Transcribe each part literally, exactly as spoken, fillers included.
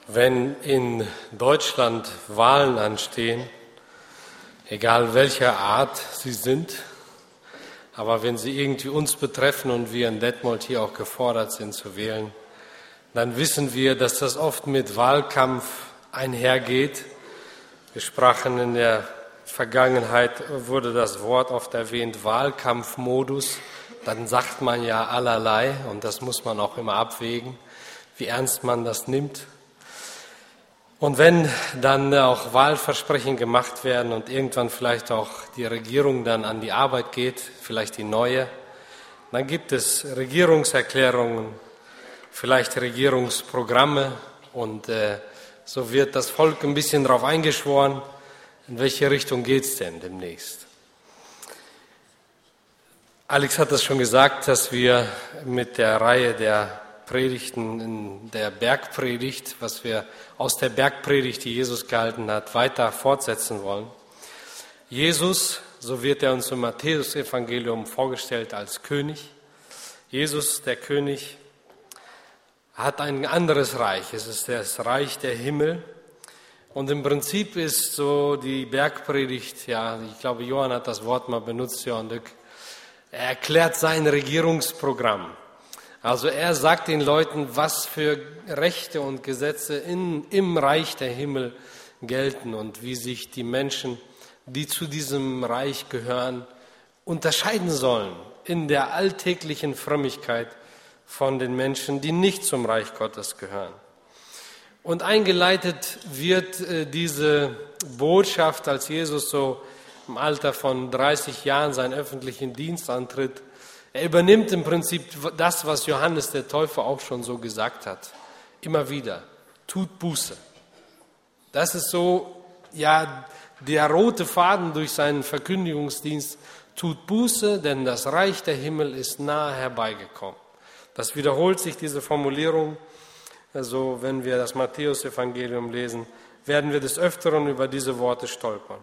Wenn in Deutschland Wahlen anstehen, egal welcher Art sie sind, aber wenn sie irgendwie uns betreffen und wir in Detmold hier auch gefordert sind zu wählen, dann wissen wir, dass das oft mit Wahlkampf einhergeht. Wir sprachen in der Vergangenheit, wurde das Wort oft erwähnt, Wahlkampfmodus. Dann sagt man ja allerlei und das muss man auch immer abwägen, wie ernst man das nimmt. Und wenn dann auch Wahlversprechen gemacht werden und irgendwann vielleicht auch die Regierung dann an die Arbeit geht, vielleicht die neue, dann gibt es Regierungserklärungen, vielleicht Regierungsprogramme und äh, so wird das Volk ein bisschen darauf eingeschworen, in welche Richtung geht es denn demnächst. Alex hat es schon gesagt, dass wir mit der Reihe der Predigten in der Bergpredigt, was wir aus der Bergpredigt, die Jesus gehalten hat, weiter fortsetzen wollen. Jesus, so wird er uns im Matthäus-Evangelium vorgestellt als König. Jesus, der König, hat ein anderes Reich. Es ist das Reich der Himmel. Und im Prinzip ist so die Bergpredigt, ja, ich glaube, Johann hat das Wort mal benutzt, Johann Dück, er erklärt sein Regierungsprogramm. Also er sagt den Leuten, was für Rechte und Gesetze in, im Reich der Himmel gelten und wie sich die Menschen, die zu diesem Reich gehören, unterscheiden sollen in der alltäglichen Frömmigkeit von den Menschen, die nicht zum Reich Gottes gehören. Und eingeleitet wird äh, diese Botschaft, als Jesus so im Alter von dreißig Jahren seinen öffentlichen Dienst antritt. Er übernimmt im Prinzip das, was Johannes der Täufer auch schon so gesagt hat. Immer wieder, tut Buße. Das ist so, ja, der rote Faden durch seinen Verkündigungsdienst. Tut Buße, denn das Reich der Himmel ist nahe herbeigekommen. Das wiederholt sich, diese Formulierung. Also, wenn wir das Matthäus-Evangelium lesen, werden wir des Öfteren über diese Worte stolpern.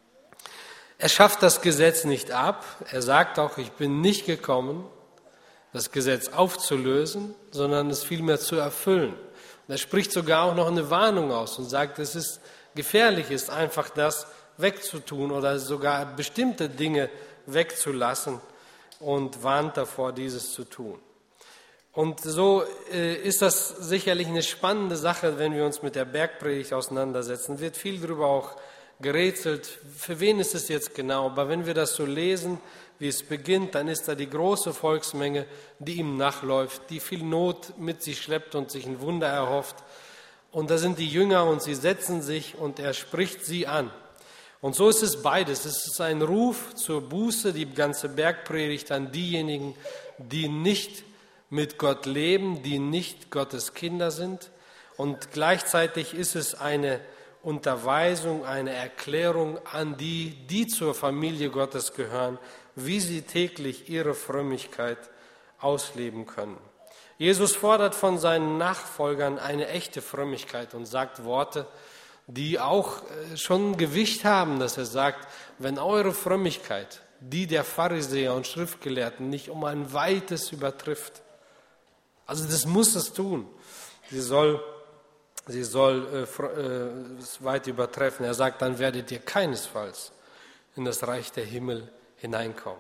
Er schafft das Gesetz nicht ab. Er sagt auch, ich bin nicht gekommen, das Gesetz aufzulösen, sondern es vielmehr zu erfüllen. Und er spricht sogar auch noch eine Warnung aus und sagt, es ist gefährlich, ist einfach das wegzutun oder sogar bestimmte Dinge wegzulassen und warnt davor, dieses zu tun. Und so äh, ist das sicherlich eine spannende Sache, wenn wir uns mit der Bergpredigt auseinandersetzen. Wird viel darüber auch gerätselt, für wen ist es jetzt genau. Aber wenn wir das so lesen, wie es beginnt, dann ist da die große Volksmenge, die ihm nachläuft, die viel Not mit sich schleppt und sich ein Wunder erhofft. Und da sind die Jünger und sie setzen sich und er spricht sie an. Und so ist es beides. Es ist ein Ruf zur Buße, die ganze Bergpredigt an diejenigen, die nicht mit Gott leben, die nicht Gottes Kinder sind. Und gleichzeitig ist es eine Unterweisung, eine Erklärung an die, die zur Familie Gottes gehören, wie sie täglich ihre Frömmigkeit ausleben können. Jesus fordert von seinen Nachfolgern eine echte Frömmigkeit und sagt Worte, die auch schon Gewicht haben, dass er sagt, wenn eure Frömmigkeit die der Pharisäer und Schriftgelehrten nicht um ein weites übertrifft, also das muss es tun, sie soll Sie soll äh, äh, weit übertreffen. Er sagt, dann werdet ihr keinesfalls in das Reich der Himmel hineinkommen.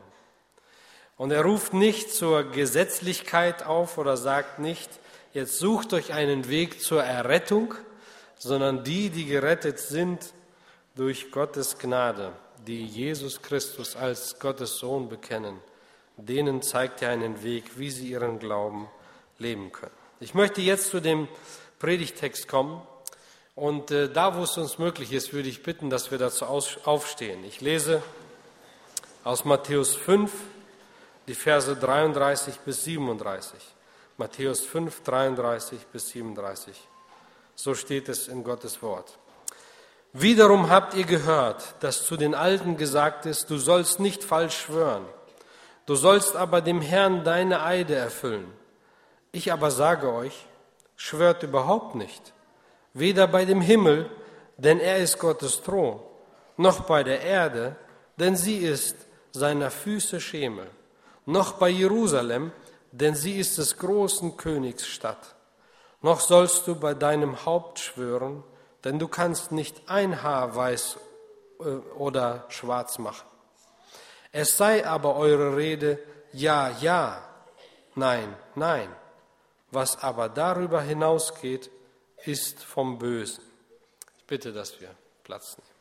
Und er ruft nicht zur Gesetzlichkeit auf oder sagt nicht, jetzt sucht euch einen Weg zur Errettung, sondern die, die gerettet sind durch Gottes Gnade, die Jesus Christus als Gottes Sohn bekennen, denen zeigt er einen Weg, wie sie ihren Glauben leben können. Ich möchte jetzt zu dem Predigtext kommen und äh, da, wo es uns möglich ist, würde ich bitten, dass wir dazu aus, aufstehen. Ich lese aus Matthäus fünf, die Verse dreiunddreißig bis siebenunddreißig. Matthäus fünf, dreiunddreißig bis siebenunddreißig. So steht es in Gottes Wort. Wiederum habt ihr gehört, dass zu den Alten gesagt ist, du sollst nicht falsch schwören, du sollst aber dem Herrn deine Eide erfüllen. Ich aber sage euch, schwört überhaupt nicht, weder bei dem Himmel, denn er ist Gottes Thron, noch bei der Erde, denn sie ist seiner Füße Schemel, noch bei Jerusalem, denn sie ist des großen Königs Stadt, noch sollst du bei deinem Haupt schwören, denn du kannst nicht ein Haar weiß oder schwarz machen. Es sei aber eure Rede ja, ja, nein, nein. Was aber darüber hinausgeht, ist vom Bösen. Ich bitte, dass wir Platz nehmen.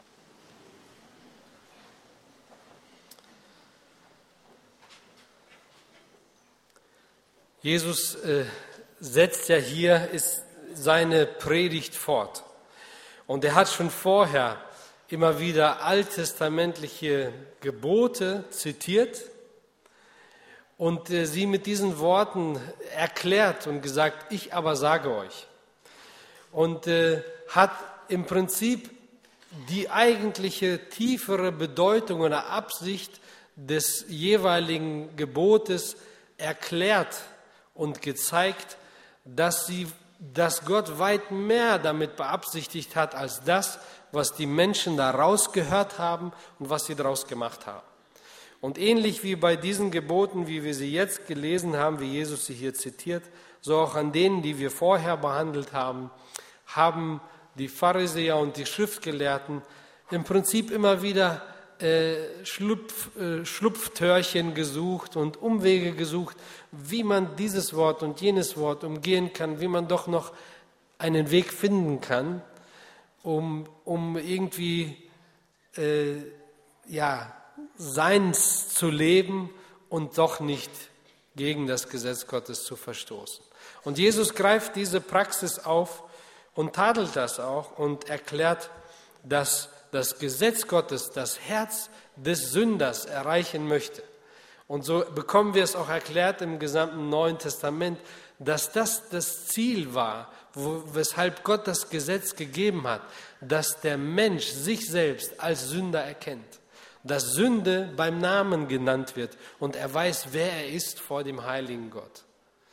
Jesus äh, setzt ja hier ist seine Predigt fort. Und er hat schon vorher immer wieder alttestamentliche Gebote zitiert und äh, sie mit diesen Worten erklärt und gesagt, ich aber sage euch. Und äh, hat im Prinzip die eigentliche tiefere Bedeutung oder Absicht des jeweiligen Gebotes erklärt und gezeigt, dass, sie, dass Gott weit mehr damit beabsichtigt hat, als das, was die Menschen da rausgehört haben und was sie daraus gemacht haben. Und ähnlich wie bei diesen Geboten, wie wir sie jetzt gelesen haben, wie Jesus sie hier zitiert, so auch an denen, die wir vorher behandelt haben, haben die Pharisäer und die Schriftgelehrten im Prinzip immer wieder äh, Schlupf, äh, Schlupftörchen gesucht und Umwege gesucht, wie man dieses Wort und jenes Wort umgehen kann, wie man doch noch einen Weg finden kann, um, um irgendwie äh, ja, seins zu leben und doch nicht gegen das Gesetz Gottes zu verstoßen. Und Jesus greift diese Praxis auf und tadelt das auch und erklärt, dass das Gesetz Gottes das Herz des Sünders erreichen möchte. Und so bekommen wir es auch erklärt im gesamten Neuen Testament, dass das das Ziel war, wo, weshalb Gott das Gesetz gegeben hat, dass der Mensch sich selbst als Sünder erkennt, dass Sünde beim Namen genannt wird und er weiß, wer er ist vor dem heiligen Gott.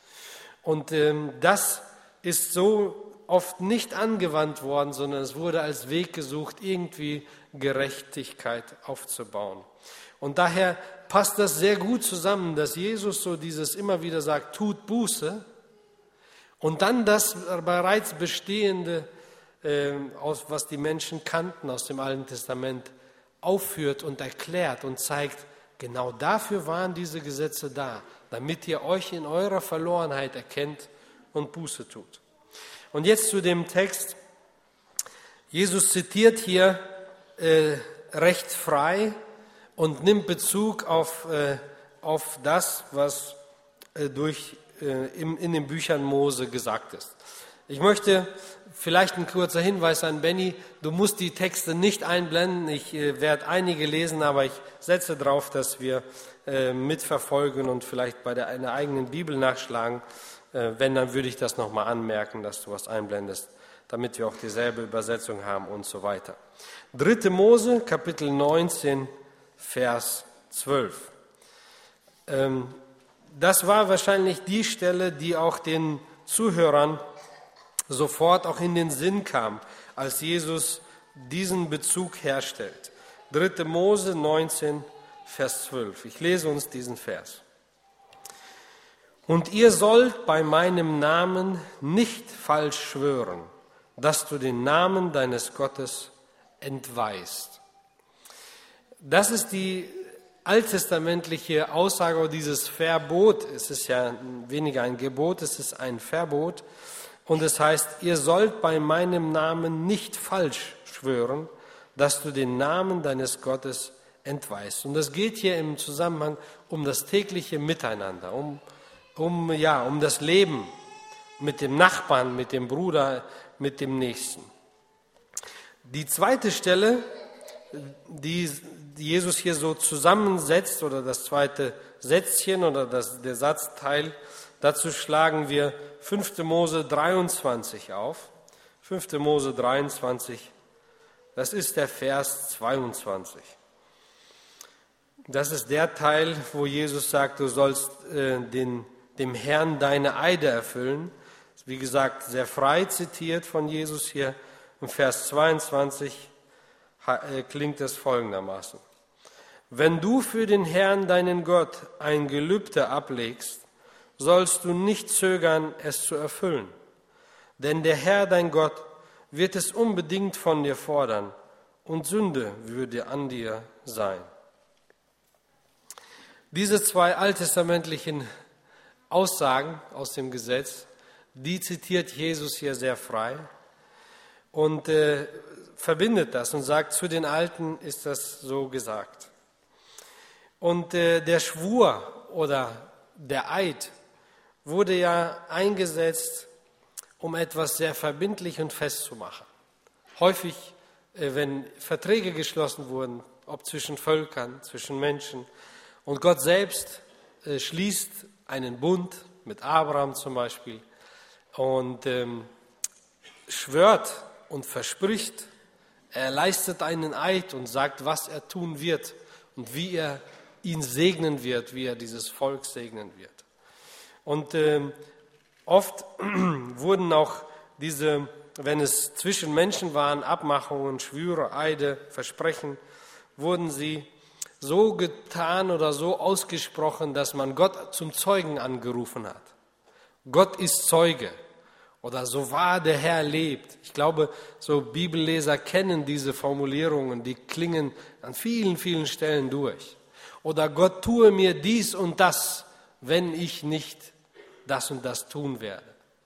Und ähm, das ist so oft nicht angewandt worden, sondern es wurde als Weg gesucht, irgendwie Gerechtigkeit aufzubauen. Und daher passt das sehr gut zusammen, dass Jesus so dieses immer wieder sagt, tut Buße und dann das bereits Bestehende, äh, aus, was die Menschen kannten aus dem Alten Testament, aufführt und erklärt und zeigt, genau dafür waren diese Gesetze da, damit ihr euch in eurer Verlorenheit erkennt und Buße tut. Und jetzt zu dem Text. Jesus zitiert hier äh, recht frei und nimmt Bezug auf, äh, auf das, was äh, durch, äh, im, in den Büchern Mose gesagt ist. Ich möchte vielleicht ein kurzer Hinweis an Benny. Du musst die Texte nicht einblenden. Ich äh, werde einige lesen, aber ich setze darauf, dass wir äh, mitverfolgen und vielleicht bei der, einer eigenen Bibel nachschlagen. Wenn, dann würde ich das nochmal anmerken, dass du was einblendest, damit wir auch dieselbe Übersetzung haben und so weiter. dritte Mose, Kapitel neunzehn, Vers zwölf. Das war wahrscheinlich die Stelle, die auch den Zuhörern sofort auch in den Sinn kam, als Jesus diesen Bezug herstellt. dritte Mose neunzehn, Vers zwölf. Ich lese uns diesen Vers. Und ihr sollt bei meinem Namen nicht falsch schwören, dass du den Namen deines Gottes entweihst. Das ist die alttestamentliche Aussage, dieses Verbot. Es ist ja weniger ein Gebot, es ist ein Verbot. Und es heißt, ihr sollt bei meinem Namen nicht falsch schwören, dass du den Namen deines Gottes entweihst. Und das geht hier im Zusammenhang um das tägliche Miteinander, um Um, ja, um das Leben mit dem Nachbarn, mit dem Bruder, mit dem Nächsten. Die zweite Stelle, die Jesus hier so zusammensetzt, oder das zweite Sätzchen oder das, der Satzteil, dazu schlagen wir fünfte Mose dreiundzwanzig auf. fünfte Mose dreiundzwanzig, das ist der Vers zweiundzwanzig. Das ist der Teil, wo Jesus sagt, du sollst äh, den dem Herrn deine Eide erfüllen. Wie gesagt, sehr frei zitiert von Jesus hier. Im Vers zweiundzwanzig klingt es folgendermaßen. Wenn du für den Herrn, deinen Gott, ein Gelübde ablegst, sollst du nicht zögern, es zu erfüllen. Denn der Herr, dein Gott, wird es unbedingt von dir fordern, und Sünde würde an dir sein. Diese zwei alttestamentlichen Aussagen aus dem Gesetz, die zitiert Jesus hier sehr frei und äh, verbindet das und sagt, zu den Alten ist das so gesagt. Und äh, der Schwur oder der Eid wurde ja eingesetzt, um etwas sehr verbindlich und fest zu machen. Häufig, äh, wenn Verträge geschlossen wurden, ob zwischen Völkern, zwischen Menschen, und Gott selbst äh, schließt einen Bund mit Abraham zum Beispiel und ähm, schwört und verspricht, er leistet einen Eid und sagt, was er tun wird und wie er ihn segnen wird, wie er dieses Volk segnen wird. Und ähm, oft wurden auch diese, wenn es zwischen Menschen waren, Abmachungen, Schwüre, Eide, Versprechen, wurden sie so getan oder so ausgesprochen, dass man Gott zum Zeugen angerufen hat. Gott ist Zeuge oder so wahr der Herr lebt. Ich glaube, so Bibelleser kennen diese Formulierungen, die klingen an vielen, vielen Stellen durch. Oder Gott tue mir dies und das, wenn ich nicht das und das tun werde.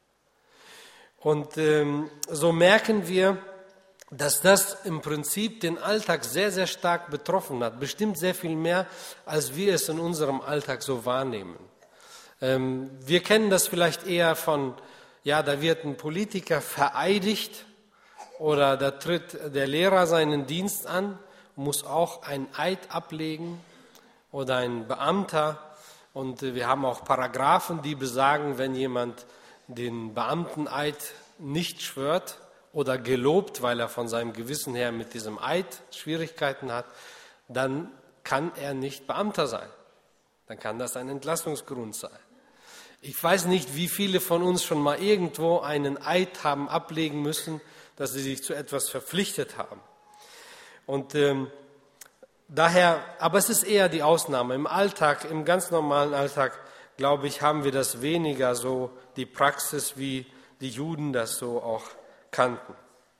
Und ähm, so merken wir, dass das im Prinzip den Alltag sehr, sehr stark betroffen hat. Bestimmt sehr viel mehr, als wir es in unserem Alltag so wahrnehmen. Ähm, wir kennen das vielleicht eher von, ja, da wird ein Politiker vereidigt oder da tritt der Lehrer seinen Dienst an, muss auch ein Eid ablegen oder ein Beamter. Und wir haben auch Paragraphen, die besagen, wenn jemand den Beamteneid nicht schwört oder gelobt, weil er von seinem Gewissen her mit diesem Eid Schwierigkeiten hat, dann kann er nicht Beamter sein. Dann kann das ein Entlassungsgrund sein. Ich weiß nicht, wie viele von uns schon mal irgendwo einen Eid haben ablegen müssen, dass sie sich zu etwas verpflichtet haben. Und ähm, daher, aber es ist eher die Ausnahme. Im Alltag, im ganz normalen Alltag, glaube ich, haben wir das weniger so, die Praxis, wie die Juden das so auch kannten.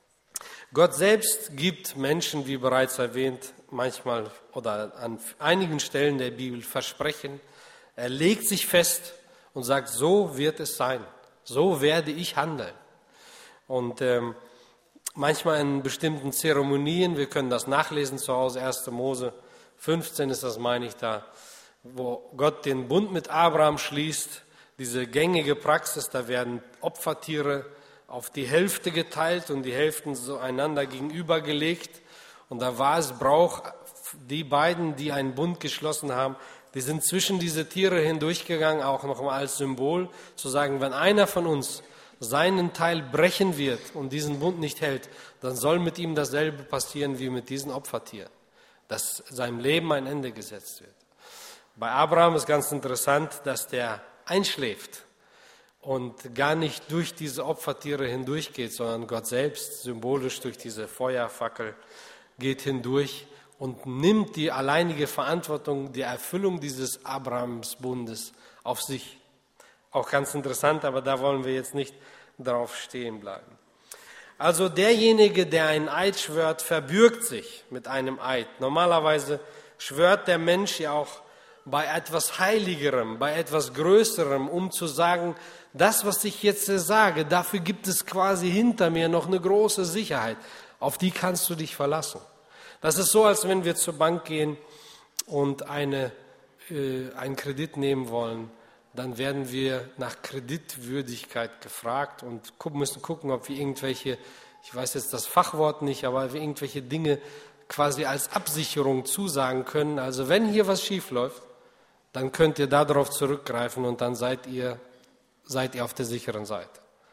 Gott selbst gibt Menschen, wie bereits erwähnt, manchmal oder an einigen Stellen der Bibel Versprechen. Er legt sich fest und sagt, so wird es sein, so werde ich handeln. Und ähm, manchmal in bestimmten Zeremonien, wir können das nachlesen zu Hause, erster Mose fünfzehn ist das, meine ich, da, wo Gott den Bund mit Abraham schließt, diese gängige Praxis, da werden Opfertiere auf die Hälfte geteilt und die Hälften so einander gegenübergelegt. Und da war es Brauch, die beiden, die einen Bund geschlossen haben, die sind zwischen diese Tiere hindurchgegangen, auch nochmal als Symbol, zu sagen, wenn einer von uns seinen Teil brechen wird und diesen Bund nicht hält, dann soll mit ihm dasselbe passieren wie mit diesen Opfertieren, dass seinem Leben ein Ende gesetzt wird. Bei Abraham ist ganz interessant, dass der einschläft und gar nicht durch diese Opfertiere hindurchgeht, sondern Gott selbst symbolisch durch diese Feuerfackel geht hindurch und nimmt die alleinige Verantwortung der Erfüllung dieses Abrahams-Bundes auf sich. Auch ganz interessant, aber da wollen wir jetzt nicht drauf stehen bleiben. Also derjenige, der einen Eid schwört, verbürgt sich mit einem Eid. Normalerweise schwört der Mensch ja auch bei etwas Heiligerem, bei etwas Größerem, um zu sagen, das, was ich jetzt sage, dafür gibt es quasi hinter mir noch eine große Sicherheit. Auf die kannst du dich verlassen. Das ist so, als wenn wir zur Bank gehen und eine, äh, einen Kredit nehmen wollen. Dann werden wir nach Kreditwürdigkeit gefragt und müssen gucken, ob wir irgendwelche, ich weiß jetzt das Fachwort nicht, aber wir irgendwelche Dinge quasi als Absicherung zusagen können. Also wenn hier was schief läuft, dann könnt ihr darauf zurückgreifen und dann seid ihr, seid ihr auf der sicheren Seite.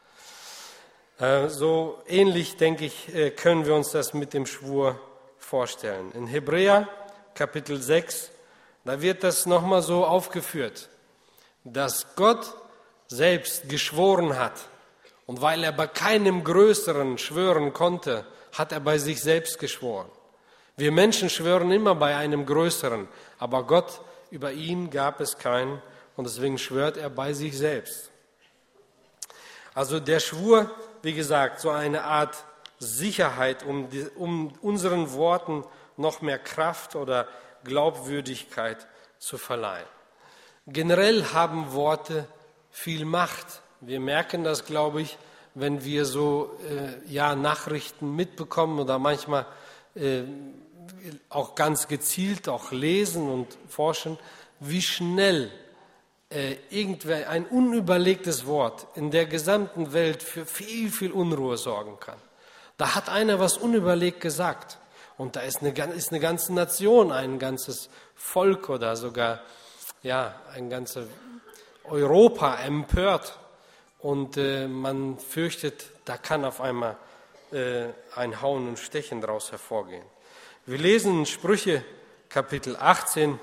Äh, so ähnlich, denke ich, äh, können wir uns das mit dem Schwur vorstellen. In Hebräer Kapitel sechs, da wird das nochmal so aufgeführt, dass Gott selbst geschworen hat und weil er bei keinem Größeren schwören konnte, hat er bei sich selbst geschworen. Wir Menschen schwören immer bei einem Größeren, aber Gott, über ihn gab es keinen und deswegen schwört er bei sich selbst. Also der Schwur wie gesagt, so eine Art Sicherheit, um, die, um unseren Worten noch mehr Kraft oder Glaubwürdigkeit zu verleihen. Generell haben Worte viel Macht. Wir merken das, glaube ich, wenn wir so äh, ja, Nachrichten mitbekommen oder manchmal äh, auch ganz gezielt auch lesen und forschen, wie schnell äh, irgendwer ein unüberlegtes Wort in der gesamten Welt für viel, viel Unruhe sorgen kann. Da hat einer was unüberlegt gesagt und da ist eine, ist eine ganze Nation, ein ganzes Volk oder sogar ja, ein ganzes Europa empört und äh, man fürchtet, da kann auf einmal äh, ein Hauen und Stechen daraus hervorgehen. Wir lesen in Sprüche Kapitel achtzehn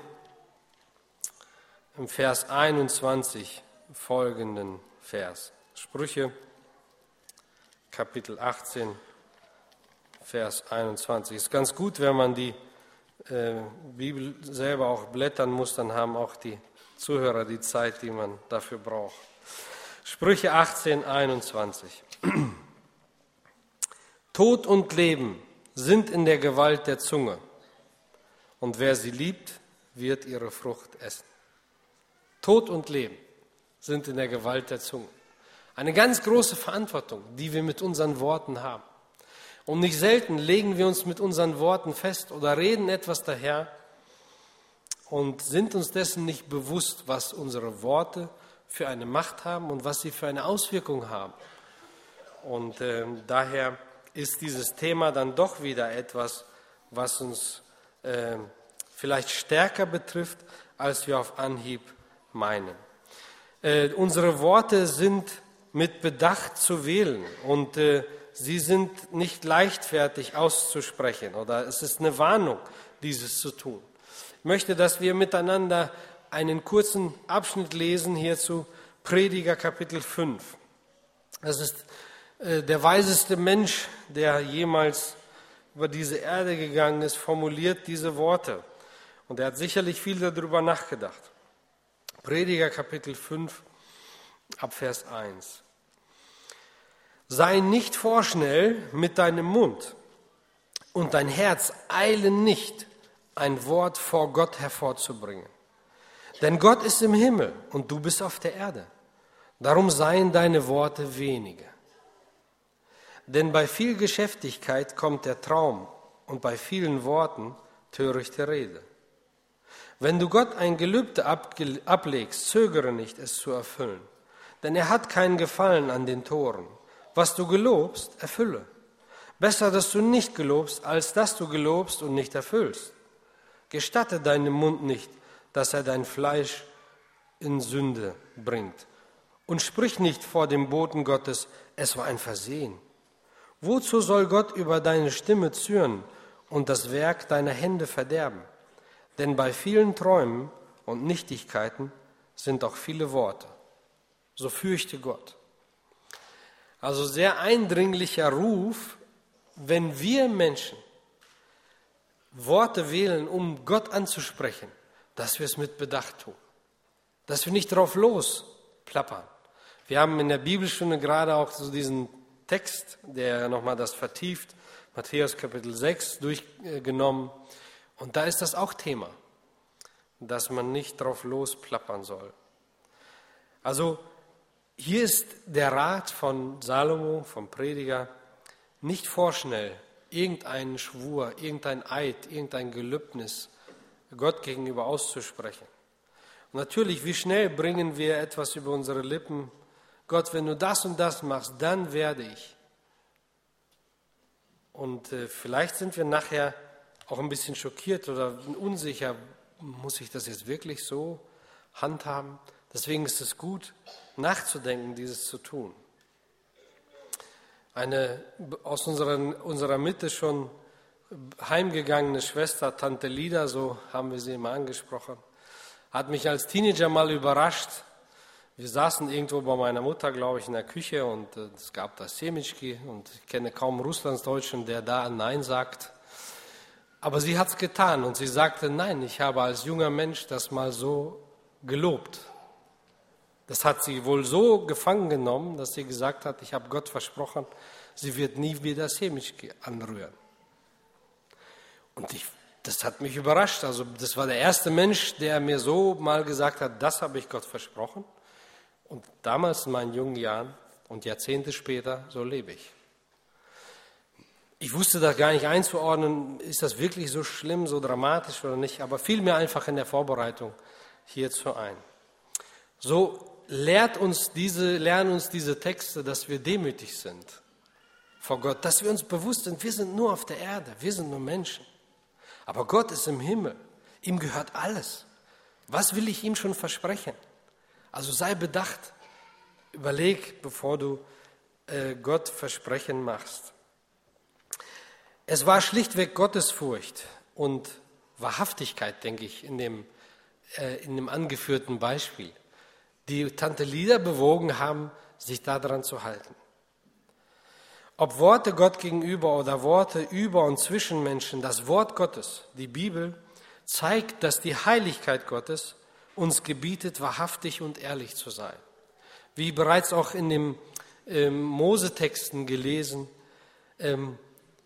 im Vers einundzwanzig folgenden Vers. Sprüche Kapitel achtzehn, Vers einundzwanzig. Es ist ganz gut, wenn man die äh, Bibel selber auch blättern muss, dann haben auch die Zuhörer die Zeit, die man dafür braucht. Sprüche achtzehn, einundzwanzig. Tod und Leben sind in der Gewalt der Zunge, und wer sie liebt, wird ihre Frucht essen. Tod und Leben sind in der Gewalt der Zunge. Eine ganz große Verantwortung, die wir mit unseren Worten haben. Und nicht selten legen wir uns mit unseren Worten fest oder reden etwas daher und sind uns dessen nicht bewusst, was unsere Worte für eine Macht haben und was sie für eine Auswirkung haben. Und äh, daher ist dieses Thema dann doch wieder etwas, was uns äh, vielleicht stärker betrifft, als wir auf Anhieb meinen. Äh, unsere Worte sind mit Bedacht zu wählen und äh, sie sind nicht leichtfertig auszusprechen oder es ist eine Warnung, dieses zu tun. Ich möchte, dass wir miteinander einen kurzen Abschnitt lesen hierzu, Prediger Kapitel fünf. Das ist äh, der weiseste Mensch, der jemals über diese Erde gegangen ist, formuliert diese Worte. Und er hat sicherlich viel darüber nachgedacht. Prediger Kapitel fünf, ab Vers eins. Sei nicht vorschnell mit deinem Mund und dein Herz eile nicht, ein Wort vor Gott hervorzubringen. Denn Gott ist im Himmel und du bist auf der Erde. Darum seien deine Worte wenige. Denn bei viel Geschäftigkeit kommt der Traum und bei vielen Worten törichte Rede. Wenn du Gott ein Gelübde ablegst, zögere nicht, es zu erfüllen. Denn er hat keinen Gefallen an den Toren. Was du gelobst, erfülle. Besser, dass du nicht gelobst, als dass du gelobst und nicht erfüllst. Gestatte deinem Mund nicht, dass er dein Fleisch in Sünde bringt. Und sprich nicht vor dem Boten Gottes, es war ein Versehen. Wozu soll Gott über deine Stimme zürnen und das Werk deiner Hände verderben? Denn bei vielen Träumen und Nichtigkeiten sind auch viele Worte. So fürchte Gott. Also sehr eindringlicher Ruf, wenn wir Menschen Worte wählen, um Gott anzusprechen, dass wir es mit Bedacht tun. Dass wir nicht drauf losplappern. Wir haben in der Bibelstunde gerade auch so diesen Text, der nochmal das vertieft, Matthäus Kapitel sechs durchgenommen. Und da ist das auch Thema, dass man nicht drauf losplappern soll. Also hier ist der Rat von Salomo, vom Prediger, nicht vorschnell irgendeinen Schwur, irgendein Eid, irgendein Gelübnis Gott gegenüber auszusprechen. Und natürlich, wie schnell bringen wir etwas über unsere Lippen? Gott, wenn du das und das machst, dann werde ich. Und äh, vielleicht sind wir nachher auch ein bisschen schockiert oder unsicher, muss ich das jetzt wirklich so handhaben? Deswegen ist es gut, nachzudenken, dieses zu tun. Eine aus unserer, unserer Mitte schon heimgegangene Schwester, Tante Lida, so haben wir sie immer angesprochen, hat mich als Teenager mal überrascht. Wir saßen irgendwo bei meiner Mutter, glaube ich, in der Küche und äh, es gab da Semitschki und ich kenne kaum Russlandsdeutschen, der da Nein sagt. Aber sie hat es getan und sie sagte, nein, ich habe als junger Mensch das mal so gelobt. Das hat sie wohl so gefangen genommen, dass sie gesagt hat, ich habe Gott versprochen, sie wird nie wieder das Hemisch anrühren. Und ich, das hat mich überrascht. Also das war der erste Mensch, der mir so mal gesagt hat, das habe ich Gott versprochen. Und damals in meinen jungen Jahren und Jahrzehnte später, so lebe ich. Ich wusste das gar nicht einzuordnen, ist das wirklich so schlimm, so dramatisch oder nicht, aber fiel mir einfach in der Vorbereitung hierzu ein. So lehrt uns diese, lernen uns diese Texte, dass wir demütig sind vor Gott, dass wir uns bewusst sind, wir sind nur auf der Erde, wir sind nur Menschen. Aber Gott ist im Himmel, ihm gehört alles. Was will ich ihm schon versprechen? Also sei bedacht, überleg, bevor du äh, Gott Versprechen machst. Es war schlichtweg Gottesfurcht und Wahrhaftigkeit, denke ich, in dem, äh, in dem angeführten Beispiel, die Tante Lieder bewogen haben, sich daran zu halten. Ob Worte Gott gegenüber oder Worte über und zwischen Menschen, das Wort Gottes, die Bibel, zeigt, dass die Heiligkeit Gottes uns gebietet, wahrhaftig und ehrlich zu sein. Wie bereits auch in den ähm, Mose-Texten gelesen, ähm,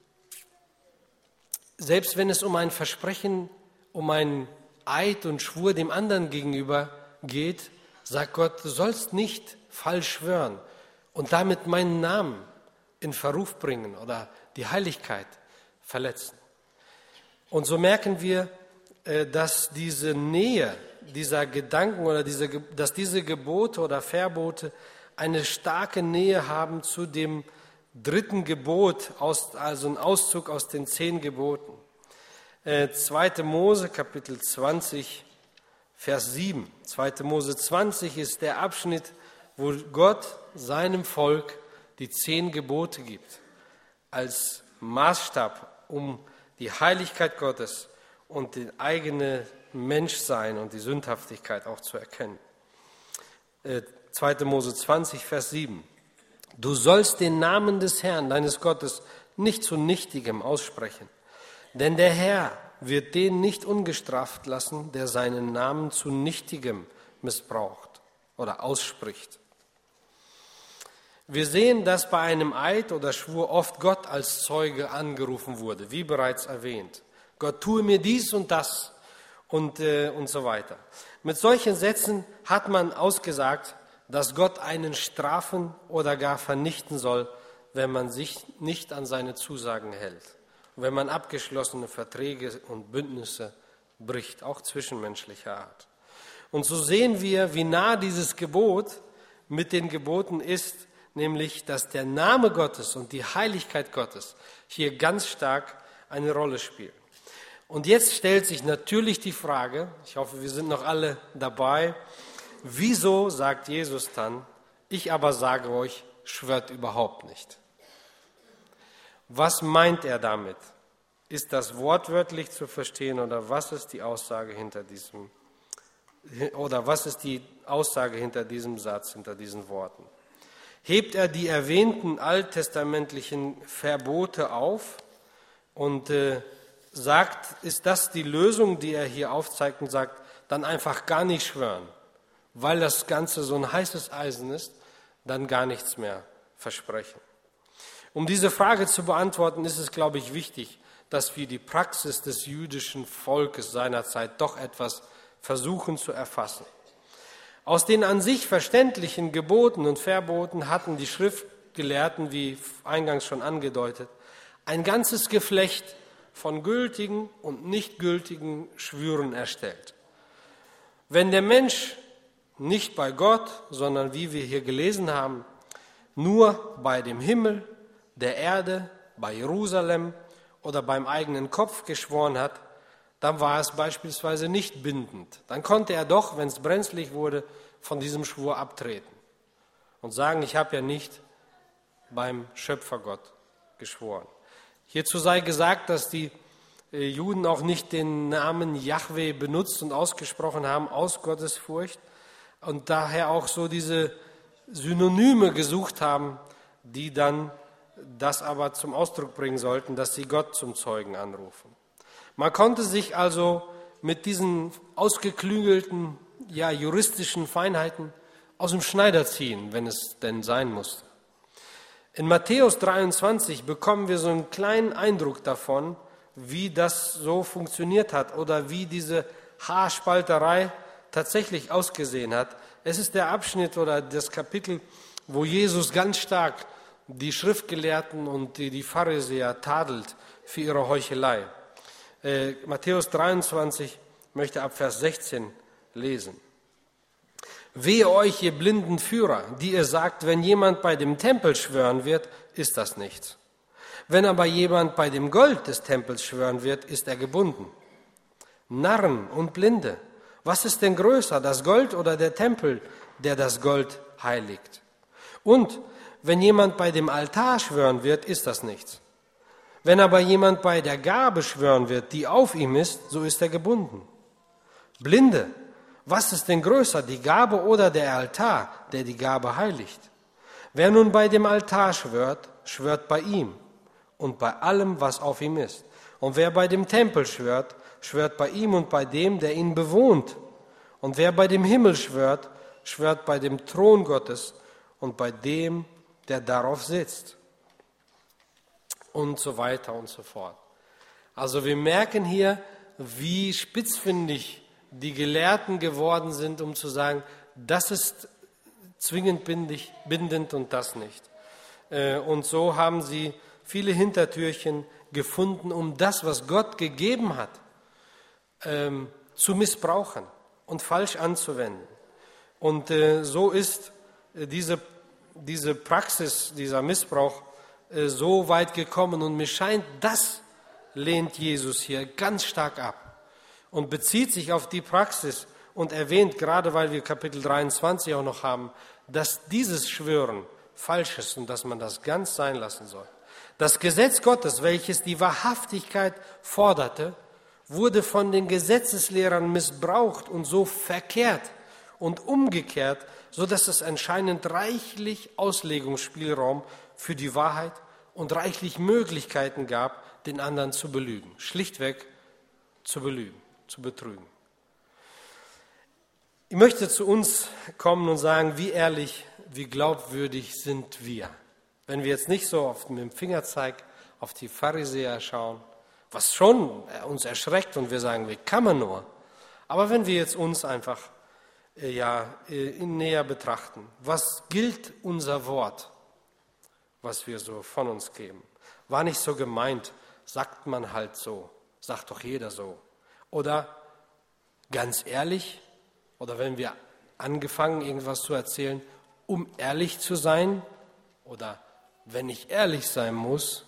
selbst wenn es um ein Versprechen, um einen Eid und Schwur dem anderen gegenüber geht, sagt Gott, du sollst nicht falsch schwören und damit meinen Namen in Verruf bringen oder die Heiligkeit verletzen. Und so merken wir, dass diese Nähe dieser Gedanken oder diese, dass diese Gebote oder Verbote eine starke Nähe haben zu dem dritten Gebot, also ein Auszug aus den zehn Geboten. zweite Mose, Kapitel zwanzig, Vers sieben. zweite Mose zwanzig ist der Abschnitt, wo Gott seinem Volk die zehn Gebote gibt, als Maßstab, um die Heiligkeit Gottes und das eigene Menschsein und die Sündhaftigkeit auch zu erkennen. zweite Mose zwanzig, Vers sieben. Du sollst den Namen des Herrn, deines Gottes, nicht zu Nichtigem aussprechen, denn der Herr wird den nicht ungestraft lassen, der seinen Namen zu Nichtigem missbraucht oder ausspricht. Wir sehen, dass bei einem Eid oder Schwur oft Gott als Zeuge angerufen wurde, wie bereits erwähnt. Gott, tue mir dies und das und, äh, und so weiter. Mit solchen Sätzen hat man ausgesagt, dass Gott einen strafen oder gar vernichten soll, wenn man sich nicht an seine Zusagen hält. Wenn man abgeschlossene Verträge und Bündnisse bricht, auch zwischenmenschlicher Art. Und so sehen wir, wie nah dieses Gebot mit den Geboten ist, nämlich, dass der Name Gottes und die Heiligkeit Gottes hier ganz stark eine Rolle spielen. Und jetzt stellt sich natürlich die Frage, ich hoffe, wir sind noch alle dabei, wieso sagt Jesus dann, ich aber sage euch, schwört überhaupt nicht? Was meint er damit? Ist das wortwörtlich zu verstehen oder was ist die Aussage hinter diesem, oder was ist die Aussage hinter diesem Satz, hinter diesen Worten? Hebt er die erwähnten alttestamentlichen Verbote auf und äh, sagt, ist das die Lösung, die er hier aufzeigt und sagt, dann einfach gar nicht schwören, weil das Ganze so ein heißes Eisen ist, dann gar nichts mehr versprechen. Um diese Frage zu beantworten, ist es, glaube ich, wichtig, dass wir die Praxis des jüdischen Volkes seinerzeit doch etwas versuchen zu erfassen. Aus den an sich verständlichen Geboten und Verboten hatten die Schriftgelehrten, wie eingangs schon angedeutet, ein ganzes Geflecht von gültigen und nicht gültigen Schwüren erstellt. Wenn der Mensch nicht bei Gott, sondern wie wir hier gelesen haben, nur bei dem Himmel, der Erde, bei Jerusalem oder beim eigenen Kopf geschworen hat, dann war es beispielsweise nicht bindend. Dann konnte er doch, wenn es brenzlig wurde, von diesem Schwur abtreten und sagen, ich habe ja nicht beim Schöpfergott geschworen. Hierzu sei gesagt, dass die Juden auch nicht den Namen Jahwe benutzt und ausgesprochen haben aus Gottesfurcht und daher auch so diese Synonyme gesucht haben, die dann das aber zum Ausdruck bringen sollten, dass sie Gott zum Zeugen anrufen. Man konnte sich also mit diesen ausgeklügelten, ja, juristischen Feinheiten aus dem Schneider ziehen, wenn es denn sein musste. In Matthäus dreiundzwanzig bekommen wir so einen kleinen Eindruck davon, wie das so funktioniert hat oder wie diese Haarspalterei tatsächlich ausgesehen hat. Es ist der Abschnitt oder das Kapitel, wo Jesus ganz stark die Schriftgelehrten und die, die Pharisäer tadelt für ihre Heuchelei. Äh, Matthäus dreiundzwanzig möchte ab Vers sechzehn lesen. Wehe euch, ihr blinden Führer, die ihr sagt, wenn jemand bei dem Tempel schwören wird, ist das nichts. Wenn aber jemand bei dem Gold des Tempels schwören wird, ist er gebunden. Narren und Blinde, was ist denn größer, das Gold oder der Tempel, der das Gold heiligt? Und wenn jemand bei dem Altar schwören wird, ist das nichts. Wenn aber jemand bei der Gabe schwören wird, die auf ihm ist, so ist er gebunden. Blinde, was ist denn größer, die Gabe oder der Altar, der die Gabe heiligt? Wer nun bei dem Altar schwört, schwört bei ihm und bei allem, was auf ihm ist. Und wer bei dem Tempel schwört, schwört bei ihm und bei dem, der ihn bewohnt. Und wer bei dem Himmel schwört, schwört bei dem Thron Gottes und bei dem, der darauf sitzt. Und so weiter und so fort. Also wir merken hier, wie spitzfindig die Gelehrten geworden sind, um zu sagen, das ist zwingend bindend und das nicht. Und so haben sie viele Hintertürchen gefunden, um das, was Gott gegeben hat, zu missbrauchen und falsch anzuwenden. Und so ist diese, diese Praxis, dieser Missbrauch so weit gekommen. Und mir scheint, das lehnt Jesus hier ganz stark ab. Und bezieht sich auf die Praxis und erwähnt, gerade weil wir Kapitel dreiundzwanzig auch noch haben, dass dieses Schwören falsch ist und dass man das ganz sein lassen soll. Das Gesetz Gottes, welches die Wahrhaftigkeit forderte, wurde von den Gesetzeslehrern missbraucht und so verkehrt und umgekehrt, sodass es anscheinend reichlich Auslegungsspielraum für die Wahrheit und reichlich Möglichkeiten gab, den anderen zu belügen. Schlichtweg zu belügen. zu betrügen. Ich möchte zu uns kommen und sagen, wie ehrlich, wie glaubwürdig sind wir. Wenn wir jetzt nicht so auf, mit dem Fingerzeig auf die Pharisäer schauen, was schon uns erschreckt und wir sagen, wie kann man nur? Aber wenn wir jetzt uns einfach äh, ja, äh, näher betrachten, was gilt unser Wort, was wir so von uns geben? War nicht so gemeint, sagt man halt so, sagt doch jeder so. Oder ganz ehrlich, oder wenn wir angefangen, irgendwas zu erzählen, um ehrlich zu sein, oder wenn ich ehrlich sein muss,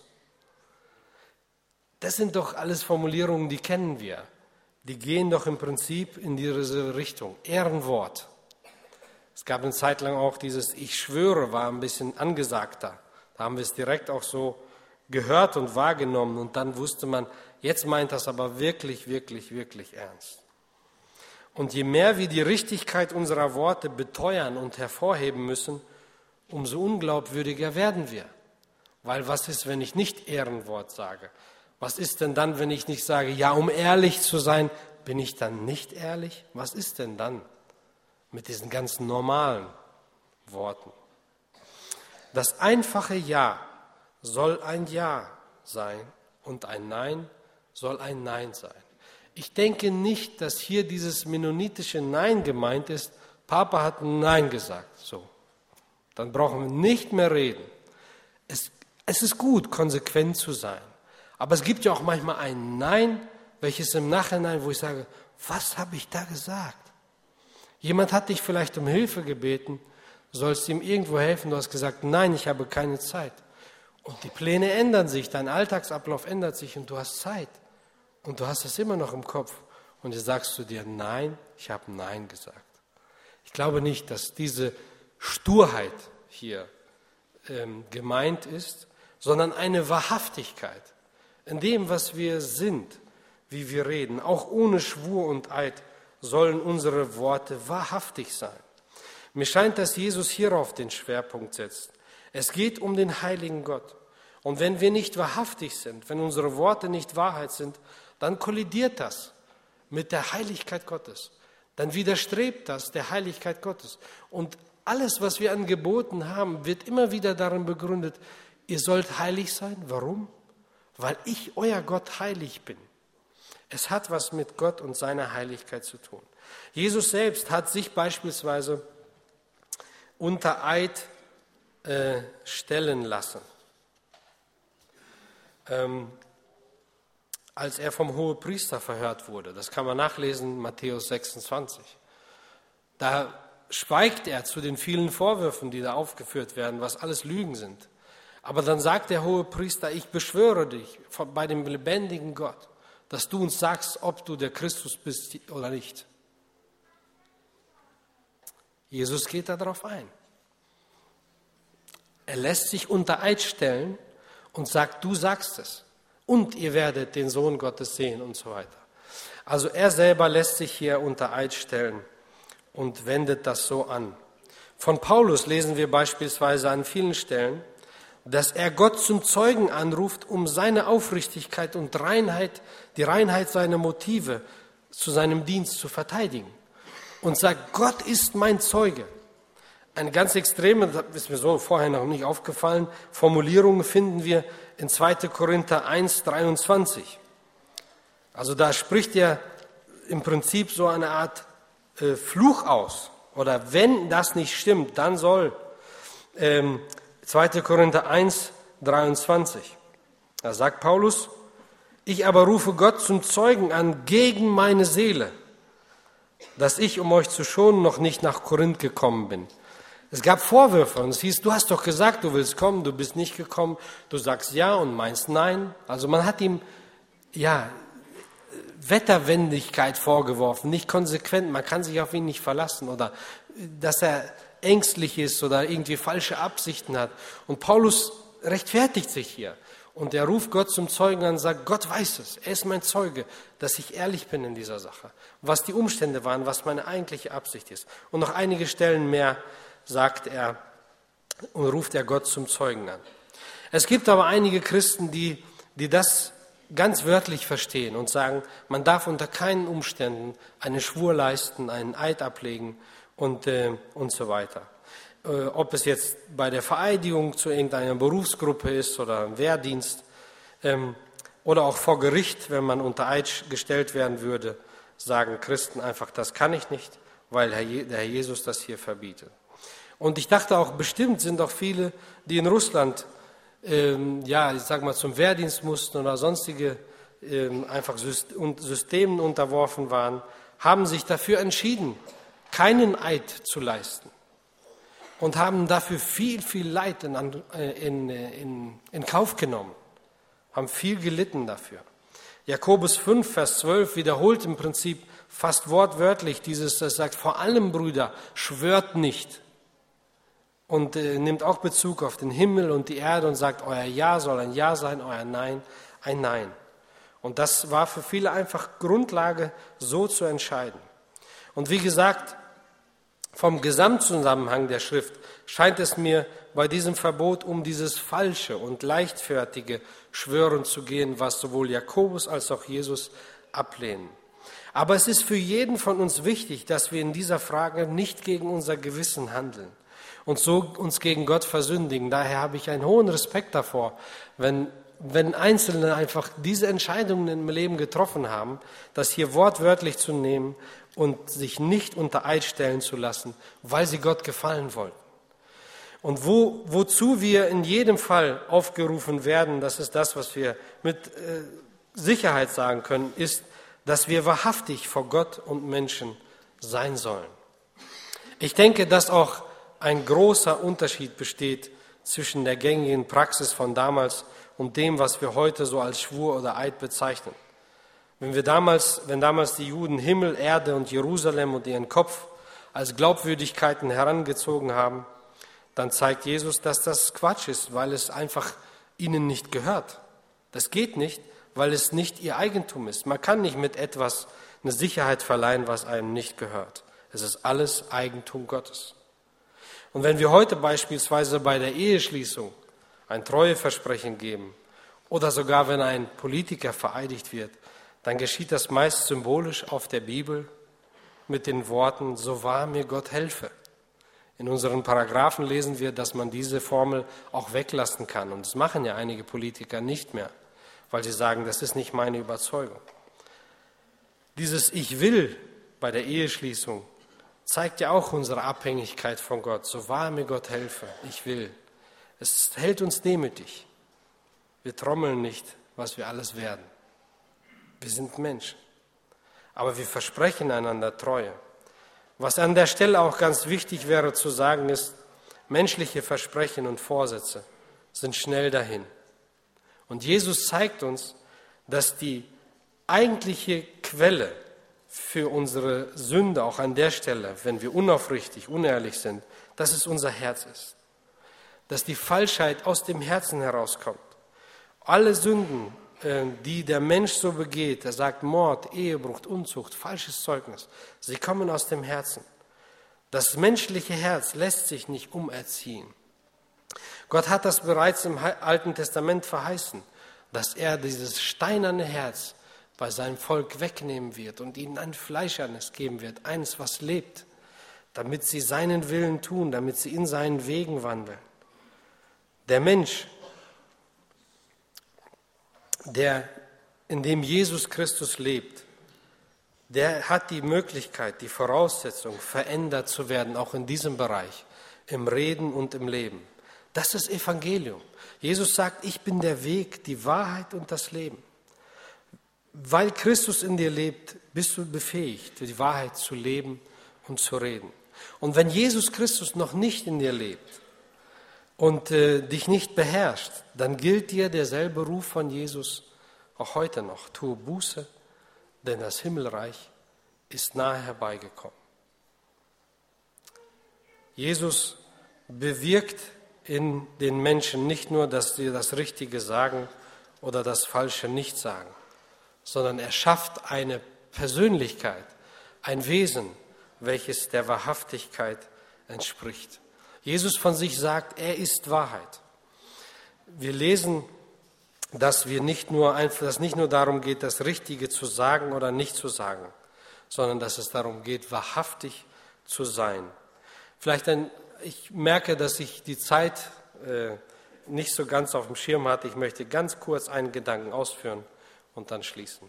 das sind doch alles Formulierungen, die kennen wir. Die gehen doch im Prinzip in diese Richtung. Ehrenwort. Es gab eine Zeit lang auch dieses Ich schwöre, war ein bisschen angesagter. Da haben wir es direkt auch so gehört und wahrgenommen und dann wusste man, jetzt meint das aber wirklich, wirklich, wirklich ernst. Und je mehr wir die Richtigkeit unserer Worte beteuern und hervorheben müssen, umso unglaubwürdiger werden wir. Weil was ist, wenn ich nicht Ehrenwort sage? Was ist denn dann, wenn ich nicht sage, ja, um ehrlich zu sein, bin ich dann nicht ehrlich? Was ist denn dann mit diesen ganzen normalen Worten? Das einfache Ja soll ein Ja sein und ein Nein soll ein Nein sein. Ich denke nicht, dass hier dieses mennonitische Nein gemeint ist. Papa hat Nein gesagt. So, dann brauchen wir nicht mehr reden. Es, es ist gut, konsequent zu sein. Aber es gibt ja auch manchmal ein Nein, welches im Nachhinein, wo ich sage, was habe ich da gesagt? Jemand hat dich vielleicht um Hilfe gebeten, sollst ihm irgendwo helfen, du hast gesagt, nein, ich habe keine Zeit. Und die Pläne ändern sich, dein Alltagsablauf ändert sich und du hast Zeit. Und du hast es immer noch im Kopf. Und jetzt sagst du dir, nein, ich habe Nein gesagt. Ich glaube nicht, dass diese Sturheit hier ähm, gemeint ist, sondern eine Wahrhaftigkeit in dem, was wir sind, wie wir reden. Auch ohne Schwur und Eid sollen unsere Worte wahrhaftig sein. Mir scheint, dass Jesus hierauf den Schwerpunkt setzt. Es geht um den heiligen Gott. Und wenn wir nicht wahrhaftig sind, wenn unsere Worte nicht Wahrheit sind, dann kollidiert das mit der Heiligkeit Gottes. Dann widerstrebt das der Heiligkeit Gottes. Und Alles, was wir an Geboten haben, wird immer wieder darin begründet, ihr sollt heilig sein. Warum? Weil ich, euer Gott, heilig bin. Es hat was mit Gott und seiner Heiligkeit zu tun. Jesus selbst hat sich beispielsweise unter Eid äh, stellen lassen, ähm, als er vom Hohepriester verhört wurde. Das kann man nachlesen in Matthäus sechsundzwanzig. Da schweigt er zu den vielen Vorwürfen, die da aufgeführt werden, was alles Lügen sind. Aber dann sagt der Hohepriester, ich beschwöre dich bei dem lebendigen Gott, dass du uns sagst, ob du der Christus bist oder nicht. Jesus geht darauf ein. Er lässt sich unter Eid stellen und sagt, du sagst es. Und ihr werdet den Sohn Gottes sehen und so weiter. Also er selber lässt sich hier unter Eid stellen und wendet das so an. Von Paulus lesen wir beispielsweise an vielen Stellen, dass er Gott zum Zeugen anruft, um seine Aufrichtigkeit und Reinheit, die Reinheit seiner Motive zu seinem Dienst zu verteidigen. Und sagt, Gott ist mein Zeuge. Eine ganz extreme, das ist mir so vorher noch nicht aufgefallen, Formulierung finden wir in zweiter Korinther eins, dreiundzwanzig. Also da spricht er im Prinzip so eine Art äh, Fluch aus. Oder wenn das nicht stimmt, dann soll ähm, zweiter Korinther eins, dreiundzwanzig. Da sagt Paulus, ich aber rufe Gott zum Zeugen an gegen meine Seele, dass ich, um euch zu schonen, noch nicht nach Korinth gekommen bin. Es gab Vorwürfe und es hieß, du hast doch gesagt, du willst kommen, du bist nicht gekommen, du sagst ja und meinst nein. Also man hat ihm, ja, Wetterwendigkeit vorgeworfen, nicht konsequent, man kann sich auf ihn nicht verlassen oder dass er ängstlich ist oder irgendwie falsche Absichten hat. Und Paulus rechtfertigt sich hier und er ruft Gott zum Zeugen an und sagt, Gott weiß es, er ist mein Zeuge, dass ich ehrlich bin in dieser Sache, was die Umstände waren, was meine eigentliche Absicht ist. Und noch einige Stellen mehr sagt er und ruft er Gott zum Zeugen an. Es gibt aber einige Christen, die, die das ganz wörtlich verstehen und sagen, man darf unter keinen Umständen einen Schwur leisten, einen Eid ablegen und, äh, und so weiter. Äh, ob es jetzt bei der Vereidigung zu irgendeiner Berufsgruppe ist oder im Wehrdienst ähm, oder auch vor Gericht, wenn man unter Eid gestellt werden würde, sagen Christen einfach, das kann ich nicht, weil der Herr Jesus das hier verbietet. Und ich dachte auch, bestimmt sind auch viele, die in Russland, ähm, ja, ich sag mal, zum Wehrdienst mussten oder sonstige ähm, einfach Systemen unterworfen waren, haben sich dafür entschieden, keinen Eid zu leisten und haben dafür viel, viel Leid in, in, in, in Kauf genommen, haben viel gelitten dafür. Jakobus fünf, Vers zwölf wiederholt im Prinzip fast wortwörtlich dieses, das sagt, vor allem Brüder, schwört nicht. Und äh, nimmt auch Bezug auf den Himmel und die Erde und sagt, euer Ja soll ein Ja sein, euer Nein ein Nein. Und das war für viele einfach Grundlage, so zu entscheiden. Und wie gesagt, vom Gesamtzusammenhang der Schrift scheint es mir bei diesem Verbot um dieses falsche und leichtfertige Schwören zu gehen, was sowohl Jakobus als auch Jesus ablehnen. Aber es ist für jeden von uns wichtig, dass wir in dieser Frage nicht gegen unser Gewissen handeln und so uns gegen Gott versündigen. Daher habe ich einen hohen Respekt davor, wenn, wenn Einzelne einfach diese Entscheidungen im Leben getroffen haben, das hier wortwörtlich zu nehmen und sich nicht unter Eid stellen zu lassen, weil sie Gott gefallen wollten. Und wo, wozu wir in jedem Fall aufgerufen werden, das ist das, was wir mit äh, Sicherheit sagen können, ist, dass wir wahrhaftig vor Gott und Menschen sein sollen. Ich denke, dass auch ein großer Unterschied besteht zwischen der gängigen Praxis von damals und dem, was wir heute so als Schwur oder Eid bezeichnen. Wenn wir damals, wenn damals die Juden Himmel, Erde und Jerusalem und ihren Kopf als Glaubwürdigkeiten herangezogen haben, dann zeigt Jesus, dass das Quatsch ist, weil es einfach ihnen nicht gehört. Das geht nicht, weil es nicht ihr Eigentum ist. Man kann nicht mit etwas eine Sicherheit verleihen, was einem nicht gehört. Es ist alles Eigentum Gottes. Und wenn wir heute beispielsweise bei der Eheschließung ein Treueversprechen geben oder sogar wenn ein Politiker vereidigt wird, dann geschieht das meist symbolisch auf der Bibel mit den Worten, so wahr mir Gott helfe. In unseren Paragraphen lesen wir, dass man diese Formel auch weglassen kann. Und das machen ja einige Politiker nicht mehr, weil sie sagen, das ist nicht meine Überzeugung. Dieses Ich will bei der Eheschließung zeigt ja auch unsere Abhängigkeit von Gott. So wahr mir Gott helfe, ich will. Es hält uns demütig. Wir trommeln nicht, was wir alles werden. Wir sind Menschen. Aber wir versprechen einander Treue. Was an der Stelle auch ganz wichtig wäre zu sagen ist, menschliche Versprechen und Vorsätze sind schnell dahin. Und Jesus zeigt uns, dass die eigentliche Quelle für unsere Sünde auch an der Stelle, wenn wir unaufrichtig, unehrlich sind, dass es unser Herz ist. Dass die Falschheit aus dem Herzen herauskommt. Alle Sünden, die der Mensch so begeht, er sagt Mord, Ehebruch, Unzucht, falsches Zeugnis, sie kommen aus dem Herzen. Das menschliche Herz lässt sich nicht umerziehen. Gott hat das bereits im Alten Testament verheißen, dass er dieses steinerne Herz bei seinem Volk wegnehmen wird und ihnen ein fleischernes geben wird, eines, was lebt, damit sie seinen Willen tun, damit sie in seinen Wegen wandeln. Der Mensch, der in dem Jesus Christus lebt, der hat die Möglichkeit, die Voraussetzung, verändert zu werden, auch in diesem Bereich, im Reden und im Leben. Das ist Evangelium. Jesus sagt, ich bin der Weg, die Wahrheit und das Leben. Weil Christus in dir lebt, bist du befähigt, die Wahrheit zu leben und zu reden. Und wenn Jesus Christus noch nicht in dir lebt und äh, dich nicht beherrscht, dann gilt dir derselbe Ruf von Jesus auch heute noch. Tue Buße, denn das Himmelreich ist nahe herbeigekommen. Jesus bewirkt in den Menschen nicht nur, dass sie das Richtige sagen oder das Falsche nicht sagen, sondern er schafft eine Persönlichkeit, ein Wesen, welches der Wahrhaftigkeit entspricht. Jesus von sich sagt, er ist Wahrheit. Wir lesen, dass wir nicht nur einfach, dass es nicht nur darum geht, das Richtige zu sagen oder nicht zu sagen, sondern dass es darum geht, wahrhaftig zu sein. Vielleicht ein, ich merke, dass ich die Zeit äh, nicht so ganz auf dem Schirm hatte. Ich möchte ganz kurz einen Gedanken ausführen und dann schließen.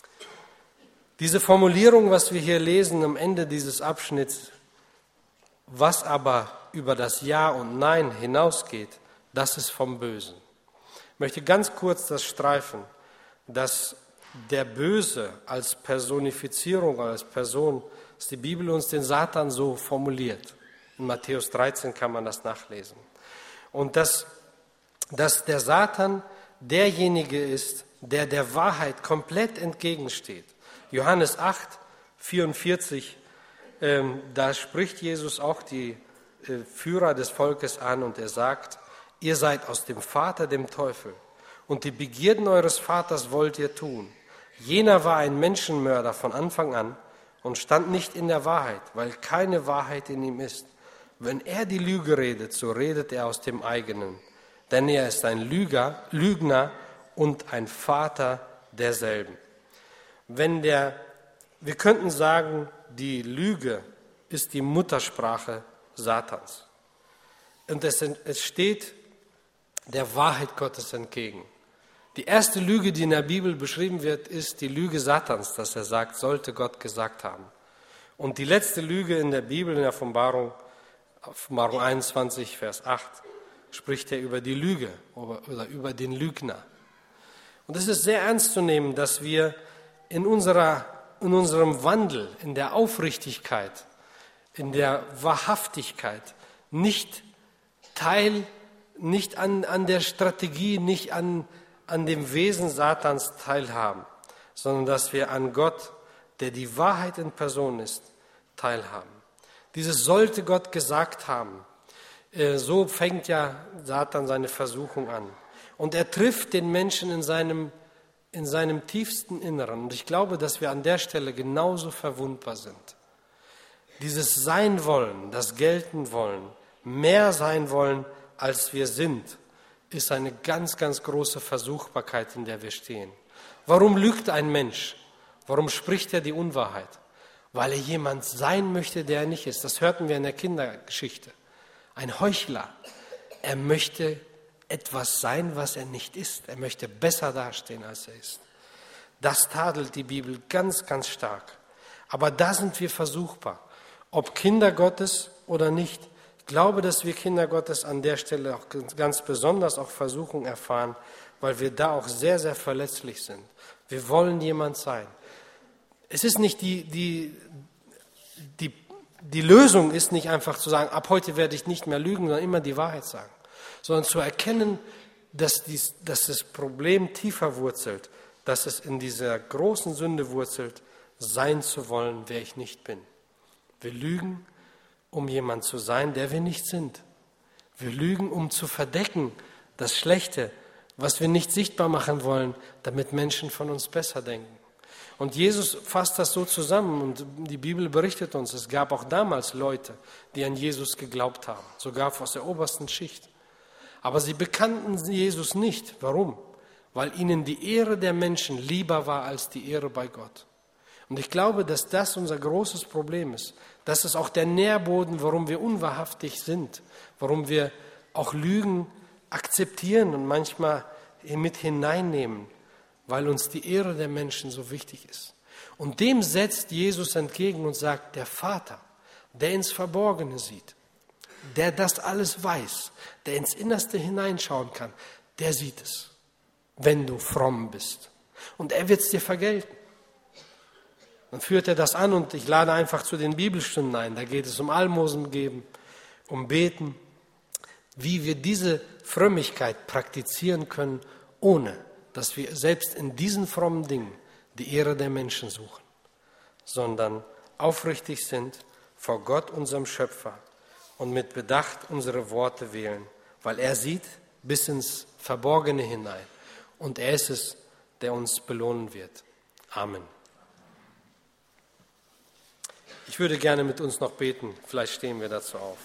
Diese Formulierung, was wir hier lesen am Ende dieses Abschnitts, was aber über das Ja und Nein hinausgeht, das ist vom Bösen. Ich möchte ganz kurz das streifen, dass der Böse als Personifizierung, als Person, dass die Bibel uns den Satan so formuliert. In Matthäus dreizehn kann man das nachlesen. Und dass, dass der Satan derjenige ist, der der Wahrheit komplett entgegensteht. Johannes acht, vierundvierzig, ähm, da spricht Jesus auch die äh, Führer des Volkes an und er sagt, ihr seid aus dem Vater, dem Teufel, und die Begierden eures Vaters wollt ihr tun. Jener war ein Menschenmörder von Anfang an und stand nicht in der Wahrheit, weil keine Wahrheit in ihm ist. Wenn er die Lüge redet, so redet er aus dem eigenen, denn er ist ein Lüger, Lügner und ein Vater derselben. Wenn der, wir könnten sagen, die Lüge ist die Muttersprache Satans. Und es, es steht der Wahrheit Gottes entgegen. Die erste Lüge, die in der Bibel beschrieben wird, ist die Lüge Satans, dass er sagt, sollte Gott gesagt haben. Und die letzte Lüge in der Bibel, in der Offenbarung, Offenbarung einundzwanzig, Vers acht, spricht er über die Lüge oder über den Lügner. Und es ist sehr ernst zu nehmen, dass wir in, unserer, in unserem Wandel, in der Aufrichtigkeit, in der Wahrhaftigkeit nicht teil, nicht an, an der Strategie, nicht an, an dem Wesen Satans teilhaben, sondern dass wir an Gott, der die Wahrheit in Person ist, teilhaben. Dieses sollte Gott gesagt haben. So fängt ja Satan seine Versuchung an. Und er trifft den Menschen in seinem, in seinem tiefsten Inneren. Und ich glaube, dass wir an der Stelle genauso verwundbar sind. Dieses Sein wollen, das Gelten wollen, mehr sein wollen, als wir sind, ist eine ganz, ganz große Versuchbarkeit, in der wir stehen. Warum lügt ein Mensch? Warum spricht er die Unwahrheit? Weil er jemand sein möchte, der er nicht ist. Das hörten wir in der Kindergeschichte. ein Heuchler. Er möchte etwas sein, was er nicht ist. Er möchte besser dastehen, als er ist. Das tadelt die Bibel ganz, ganz stark. Aber da sind wir versuchbar. Ob Kinder Gottes oder nicht. Ich glaube, dass wir Kinder Gottes an der Stelle auch ganz besonders auch Versuchung erfahren, weil wir da auch sehr, sehr verletzlich sind. Wir wollen jemand sein. Es ist nicht die, die, die, die Lösung ist nicht einfach zu sagen, ab heute werde ich nicht mehr lügen, sondern immer die Wahrheit sagen. Sondern zu erkennen, dass, dies, dass das Problem tiefer wurzelt, dass es in dieser großen Sünde wurzelt, sein zu wollen, wer ich nicht bin. Wir lügen, um jemand zu sein, der wir nicht sind. Wir lügen, um zu verdecken das Schlechte, was wir nicht sichtbar machen wollen, damit Menschen von uns besser denken. Und Jesus fasst das so zusammen und die Bibel berichtet uns, es gab auch damals Leute, die an Jesus geglaubt haben, sogar aus der obersten Schicht. Aber sie bekannten Jesus nicht. Warum? Weil ihnen die Ehre der Menschen lieber war als die Ehre bei Gott. Und ich glaube, dass das unser großes Problem ist. Das ist auch der Nährboden, warum wir unwahrhaftig sind, warum wir auch Lügen akzeptieren und manchmal mit hineinnehmen, weil uns die Ehre der Menschen so wichtig ist. Und dem setzt Jesus entgegen und sagt, der Vater, der ins Verborgene sieht, der das alles weiß, der ins Innerste hineinschauen kann, der sieht es, wenn du fromm bist. Und er wird es dir vergelten. Dann führt er das an und ich lade einfach zu den Bibelstunden ein. Da geht es um Almosen geben, um Beten, wie wir diese Frömmigkeit praktizieren können, ohne dass wir selbst in diesen frommen Dingen die Ehre der Menschen suchen, sondern aufrichtig sind vor Gott, unserem Schöpfer, und mit Bedacht unsere Worte wählen, weil er sieht bis ins Verborgene hinein. Und er ist es, der uns belohnen wird. Amen. Ich würde gerne mit uns noch beten. Vielleicht stehen wir dazu auf.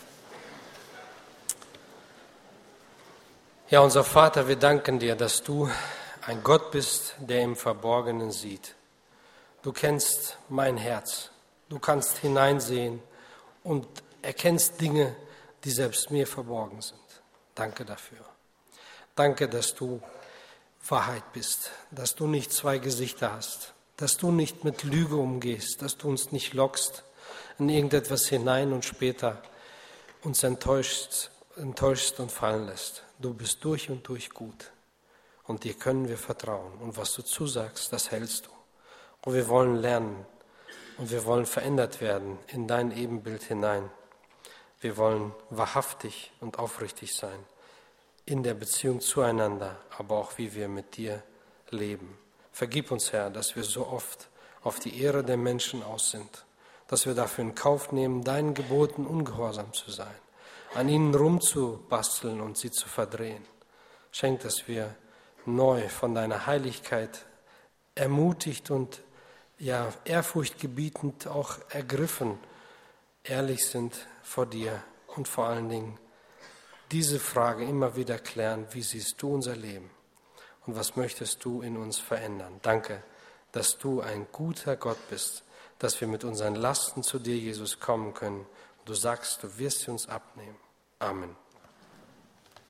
Ja, unser Vater, wir danken dir, dass du ein Gott bist, der im Verborgenen sieht. Du kennst mein Herz. Du kannst hineinsehen und erkennst Dinge, die selbst mir verborgen sind. Danke dafür. Danke, dass du Wahrheit bist, dass du nicht zwei Gesichter hast, dass du nicht mit Lüge umgehst, dass du uns nicht lockst in irgendetwas hinein und später uns enttäuscht, enttäuscht und fallen lässt. Du bist durch und durch gut und dir können wir vertrauen und was du zusagst, das hältst du. Und wir wollen lernen und wir wollen verändert werden in dein Ebenbild hinein. Wir wollen wahrhaftig und aufrichtig sein in der Beziehung zueinander, aber auch wie wir mit dir leben. Vergib uns, Herr, dass wir so oft auf die Ehre der Menschen aus sind, dass wir dafür in Kauf nehmen, deinen Geboten ungehorsam zu sein, an ihnen rumzubasteln und sie zu verdrehen. Schenk, dass wir neu von deiner Heiligkeit ermutigt und ja, ehrfurchtgebietend auch ergriffen, ehrlich sind vor dir und vor allen Dingen diese Frage immer wieder klären, wie siehst du unser Leben und was möchtest du in uns verändern? Danke, dass du ein guter Gott bist, dass wir mit unseren Lasten zu dir, Jesus, kommen können. Und du sagst, du wirst sie uns abnehmen. Amen.